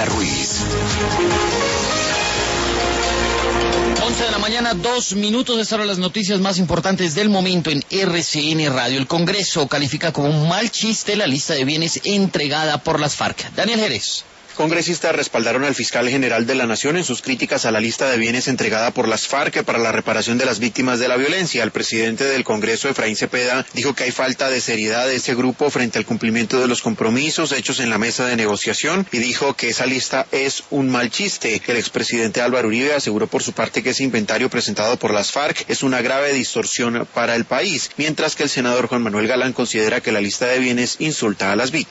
Ruiz. 11 de la mañana, 2 minutos. Estas son las noticias más importantes del momento en RCN Radio. El Congreso califica como un mal chiste la lista de bienes entregada por las FARC. Daniel Jerez. Congresistas respaldaron al fiscal general de la Nación en sus críticas a la lista de bienes entregada por las FARC para la reparación de las víctimas de la violencia. El presidente del Congreso, Efraín Cepeda, dijo que hay falta de seriedad de ese grupo frente al cumplimiento de los compromisos hechos en la mesa de negociación y dijo que esa lista es un mal chiste. El expresidente Álvaro Uribe aseguró por su parte que ese inventario presentado por las FARC es una grave distorsión para el país, mientras que el senador Juan Manuel Galán considera que la lista de bienes insulta a las víctimas.